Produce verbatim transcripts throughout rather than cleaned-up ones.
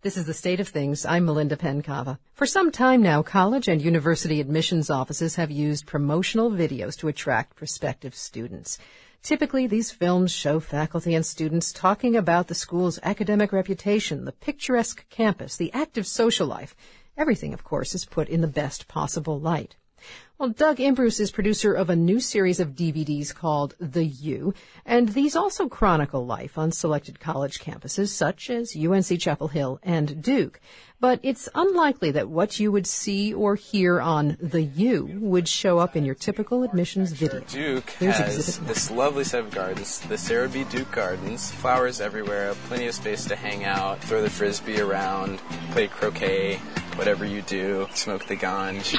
This is The State of Things. I'm Melinda Pencava. For some time now, college and university admissions offices have used promotional videos to attract prospective students. Typically, these films show faculty and students talking about the school's academic reputation, the picturesque campus, the active social life. Everything, of course, is put in the best possible light. Well, Doug Imbruce is producer of a new series of D V Ds called The U, and these also chronicle life on selected college campuses such as U N C Chapel Hill and Duke. But it's unlikely that what you would see or hear on The U would show up in your typical admissions video. Duke Here's has this lovely set of gardens, the Sarah B. Duke Gardens, flowers everywhere, plenty of space to hang out, throw the frisbee around, play croquet, whatever you do, smoke the ganj.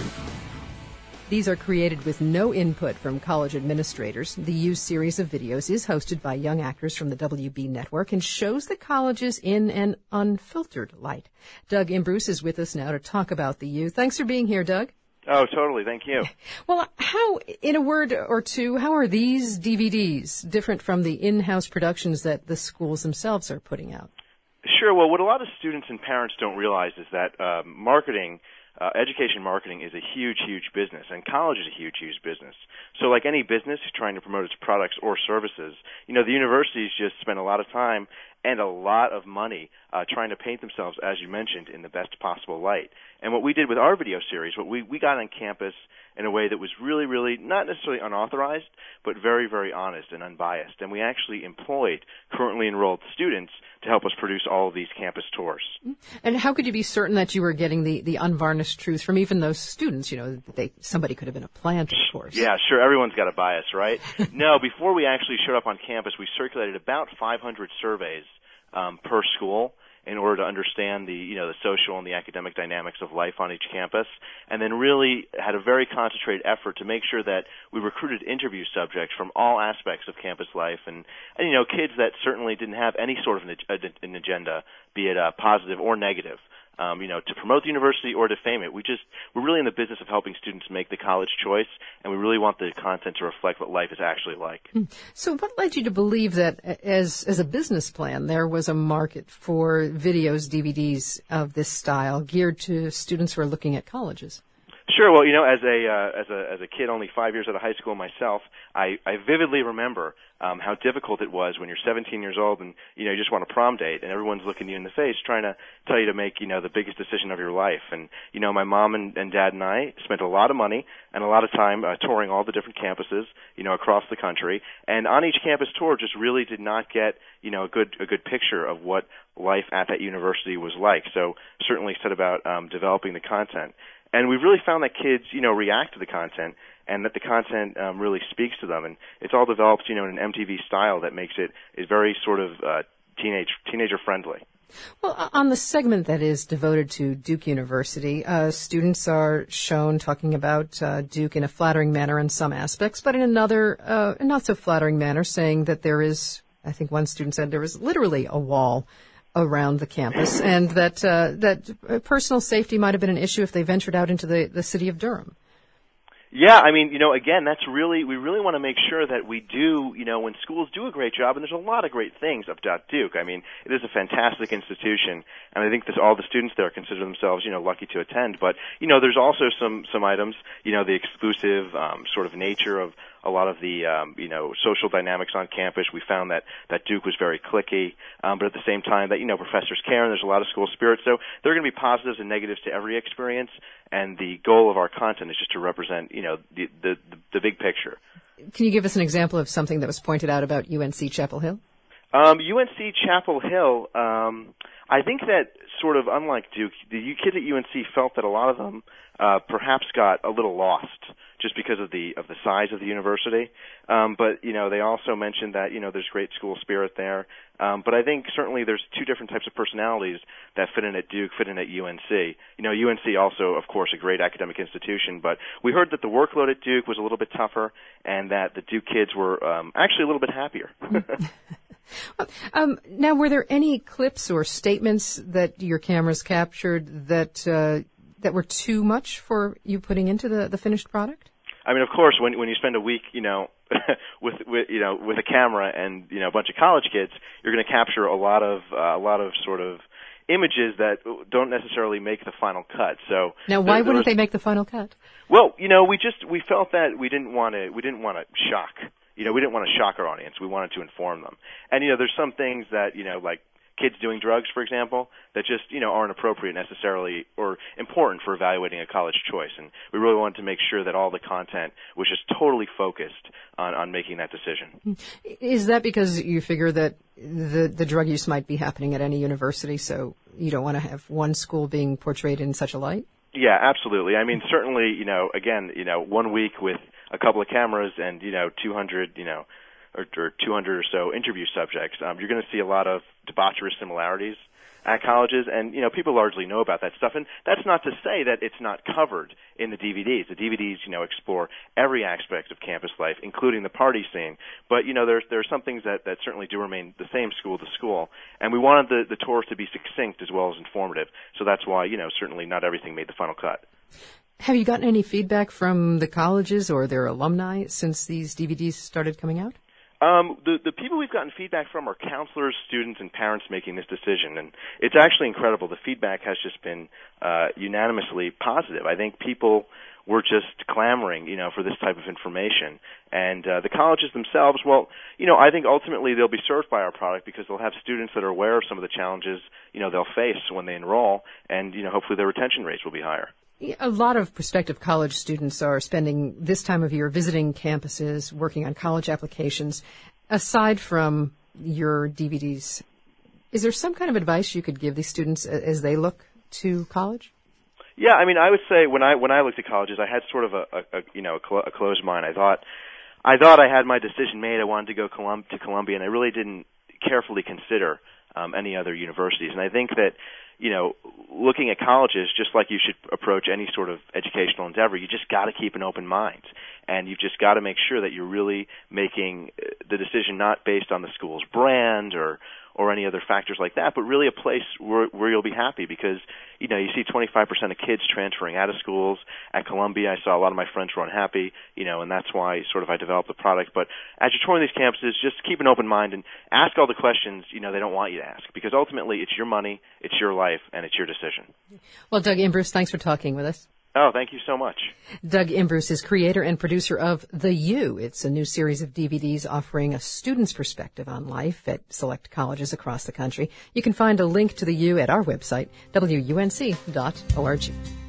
These are created with no input from college administrators. The U series of videos is hosted by young actors from the W B network and shows the colleges in an unfiltered light. Doug Imbruce is with us now to talk about the U. Thanks for being here, Doug. Oh, totally. Thank you. Well, how, in a word or two, how are these D V Ds different from the in-house productions that the schools themselves are putting out? Sure. Well, what a lot of students and parents don't realize is that uh, marketing Uh, education marketing is a huge, huge business, and college is a huge, huge business. So like any business trying to promote its products or services, you know, the universities just spend a lot of time and a lot of money uh, trying to paint themselves, as you mentioned, in the best possible light. And what we did with our video series, what we, we got on campus in a way that was really, really not necessarily unauthorized, but very, very honest and unbiased. And we actually employed currently enrolled students to help us produce all of these campus tours. And how could you be certain that you were getting the, the unvarnished truth from even those students? You know, they, somebody could have been a plant, of course. Yeah, sure. Everyone's got a bias, right? No, before we actually showed up on campus, we circulated about five hundred surveys um, per school in order to understand the, you know, the social and the academic dynamics of life on each campus, and then really had a very concentrated effort to make sure that we recruited interview subjects from all aspects of campus life, and, and you know, kids that certainly didn't have any sort of an, an agenda, be it uh, positive or negative. Um, you know, to promote the university or defame it. We just, we're really in the business of helping students make the college choice, and we really want the content to reflect what life is actually like. So what led you to believe that as, as a business plan, there was a market for videos, D V Ds of this style geared to students who are looking at colleges? Sure. Well, you know, as a uh, as a as a kid, only five years out of high school myself, I, I vividly remember um, how difficult it was when you're seventeen years old and you know you just want a prom date and everyone's looking you in the face trying to tell you to make you know the biggest decision of your life. And you know, my mom and, and dad and I spent a lot of money and a lot of time uh, touring all the different campuses, you know, across the country. And on each campus tour, just really did not get you know a good a good picture of what life at that university was like. So certainly set about um, developing the content. And we've really found that kids, you know, react to the content and that the content um, really speaks to them. And it's all developed, you know, in an M T V style that makes it is very sort of uh, teenage teenager friendly. Well, on the segment that is devoted to Duke University, uh, students are shown talking about uh, Duke in a flattering manner in some aspects, but in another uh, not so flattering manner, saying that there is, I think one student said there is literally a wall around the campus, and that uh, that personal safety might have been an issue if they ventured out into the, the city of Durham. Yeah, I mean, you know, again, that's really, we really want to make sure that we do, you know, when schools do a great job, and there's a lot of great things about Duke. I mean, it is a fantastic institution, and I think this, all the students there consider themselves, you know, lucky to attend. But, you know, there's also some, some items, you know, the exclusive um, sort of nature of a lot of the, um, you know, social dynamics on campus. We found that, that Duke was very cliquey, um, but at the same time that, you know, professors care and there's a lot of school spirit. So there are going to be positives and negatives to every experience, and the goal of our content is just to represent, you know, the, the, the big picture. Can you give us an example of something that was pointed out about U N C Chapel Hill? Um, U N C Chapel Hill, um, I think that sort of unlike Duke, the kids at U N C felt that a lot of them uh, perhaps got a little lost just because of the of the size of the university. Um, but you know, they also mentioned that you know there's great school spirit there. Um, but I think certainly there's two different types of personalities that fit in at Duke, fit in at U N C. You know, U N C also, of course, a great academic institution. But we heard that the workload at Duke was a little bit tougher, and that the Duke kids were um, actually a little bit happier. um, now, were there any clips or statements that your cameras captured that uh, that were too much for you putting into the, the finished product? I mean, of course, when when you spend a week, you know, with with you know with a camera and you know a bunch of college kids, you're going to capture a lot of uh, a lot of sort of images that don't necessarily make the final cut. So now, why there, there wouldn't was, they make the final cut? Well, you know, we just we felt that we didn't want to we didn't want to shock. You know, we didn't want to shock our audience. We wanted to inform them. And you know, there's some things that you know, like kids doing drugs, for example, that just, you know, aren't appropriate necessarily or important for evaluating a college choice. And we really wanted to make sure that all the content was just totally focused on, on making that decision. Is that because you figure that the, the drug use might be happening at any university, so you don't want to have one school being portrayed in such a light? Yeah, absolutely. I mean, certainly, you know, again, you know, one week with a couple of cameras and, you know, two hundred, you know, or, or two hundred or so interview subjects, um, you're going to see a lot of debaucherous similarities at colleges, and, you know, people largely know about that stuff. And that's not to say that it's not covered in the D V Ds. The D V Ds, you know, explore every aspect of campus life, including the party scene. But, you know, there's, there are some things that, that certainly do remain the same school to school. And we wanted the, the tours to be succinct as well as informative. So that's why, you know, certainly not everything made the final cut. Have you gotten any feedback from the colleges or their alumni since these D V Ds started coming out? Um, the, the people we've gotten feedback from are counselors, students, and parents making this decision, and it's actually incredible. The feedback has just been uh, unanimously positive. I think people were just clamoring, you know, for this type of information. And uh, the colleges themselves, well, you know, I think ultimately they'll be served by our product because they'll have students that are aware of some of the challenges, you know, they'll face when they enroll, and, you know, hopefully their retention rates will be higher. A lot of prospective college students are spending this time of year visiting campuses, working on college applications. Aside from your D V Ds, is there some kind of advice you could give these students as they look to college? Yeah, I mean, I would say when I when I looked at colleges, I had sort of a, a, a you know a, cl- a closed mind. I thought I thought I had my decision made. I wanted to go Colum- to Columbia, and I really didn't carefully consider um, any other universities. And I think that, you know, looking at colleges, just like you should approach any sort of educational endeavor, you just got to keep an open mind. And you've just got to make sure that you're really making the decision not based on the school's brand or or any other factors like that, but really a place where, where you'll be happy because, you know, you see twenty-five percent of kids transferring out of schools. At Columbia, I saw a lot of my friends were unhappy, you know, and that's why sort of I developed the product. But as you're touring these campuses, just keep an open mind and ask all the questions, you know, they don't want you to ask because ultimately it's your money, it's your life, and it's your decision. Well, Doug Imbruce, thanks for talking with us. Oh, thank you so much. Doug Imbruce is creator and producer of The U. It's a new series of D V Ds offering a student's perspective on life at select colleges across the country. You can find a link to The U at our website, W U N C dot org.